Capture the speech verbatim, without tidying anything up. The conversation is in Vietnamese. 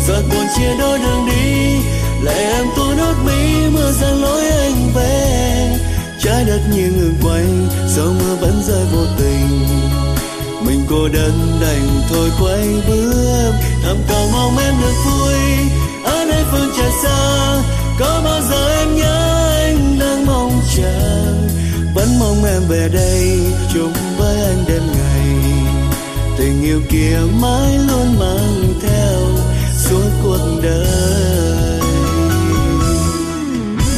giọt buồn chia đôi đường đi, lệ em tuôn ướt mi, mưa giăng lối anh về. Trái đất như ngừng quay, dẫu mưa vẫn rơi vô tình, mình cô đơn đành thôi quay bước, thầm cầu mong em được vui ở nơi phương trời xa. Có bao giờ em nhớ anh đang mong chờ, vẫn mong em về đây chung với anh đêm ngày. Tình yêu kia mãi luôn mang theo suốt cuộc đời.